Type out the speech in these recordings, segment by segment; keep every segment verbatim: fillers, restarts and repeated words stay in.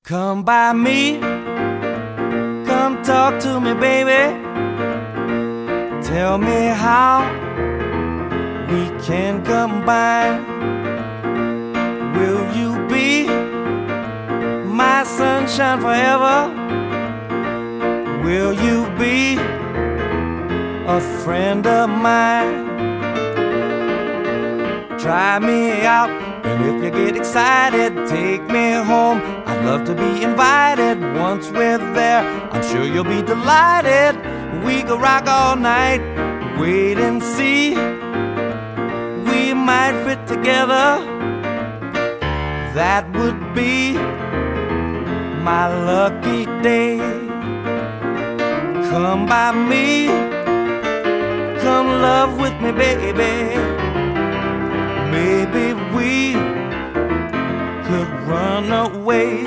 Come by me, come talk to me, baby. Tell me how we can combine. Will you be my sunshine forever? Will you be a friend of mine? Try me out, and if you get excited, take me home. I'd love to be invited. Once we're there, I'm sure you'll be delighted. We could rock all night, wait and see. We might fit together. That would be my lucky day. Come by me, come love with me, baby. Maybe we could run away.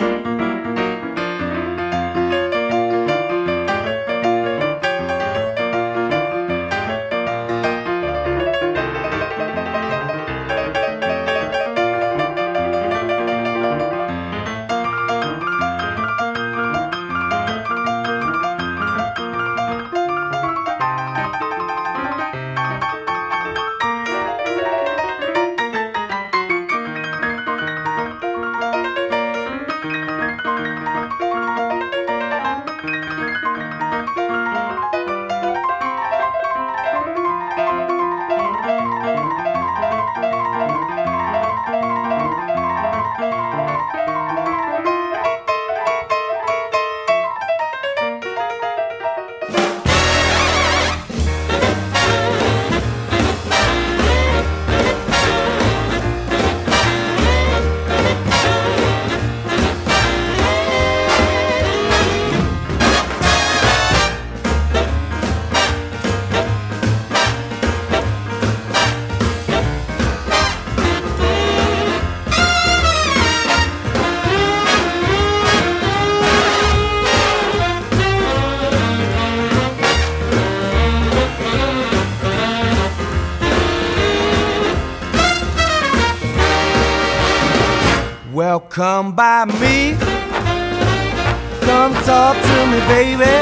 Well, come by me, come talk to me, baby.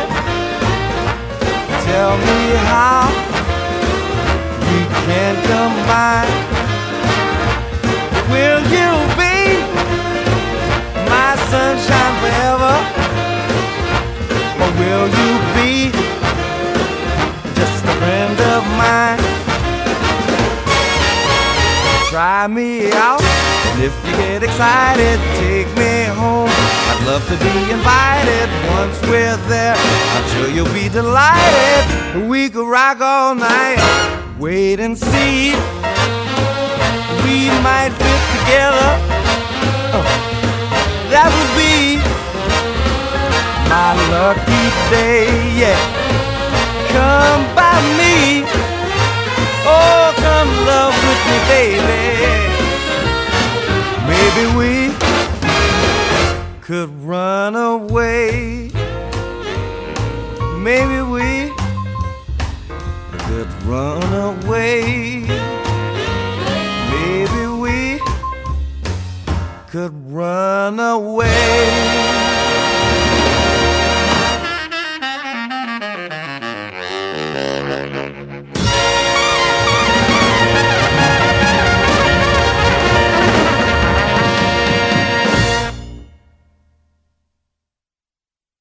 Tell me how we can combine. Will you be my sunshine forever? Or will you be just a friend of mine? Try me out, and if you get excited, take me home. I'd love to be invited. Once we're there, I'm sure you'll be delighted. We could rock all night, wait and see. We might fit together. Oh, that would be my lucky day, yeah. Come by me, oh, come love with me, baby. Maybe we could run away. Maybe we could run away. Maybe we could run away.